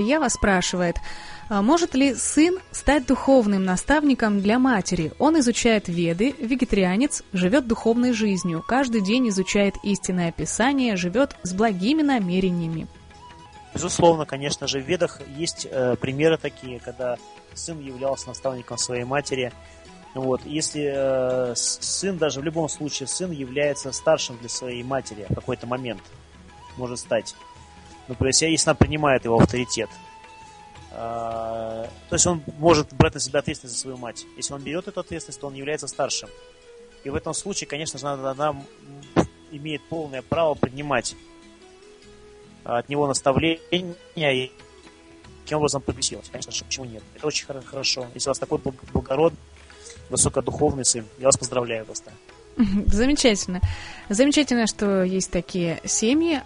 Ева спрашивает, может ли сын стать духовным наставником для матери? Он изучает Веды, вегетарианец, живет духовной жизнью, каждый день изучает истинное писание, живет с благими намерениями. Безусловно, конечно же, в Ведах есть примеры такие, когда сын являлся наставником своей матери. Вот. Если сын, даже в любом случае, сын является старшим для своей матери в какой-то момент, может стать. Ну, то есть, если она принимает его авторитет. То есть он может брать на себя ответственность за свою мать. Если он берет эту ответственность, то он является старшим. И в этом случае, конечно же, она имеет полное право принимать от него наставления и каким образом прогрессировать. Конечно же, почему нет? Это очень хорошо. Если у вас такой благородный, высокодуховный сын, я вас поздравляю просто. Замечательно. Замечательно, что есть такие семьи.